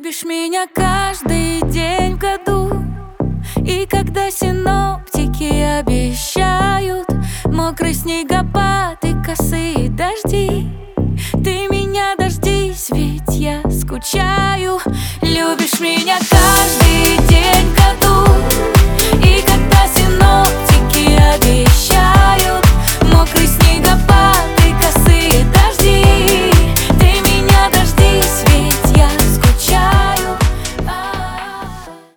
Любишь меня каждый день в году, и когда синоптики обещают мокрый снегопад и косые дожди, ты меня дождись, ведь я скучаю. Любишь меня каждый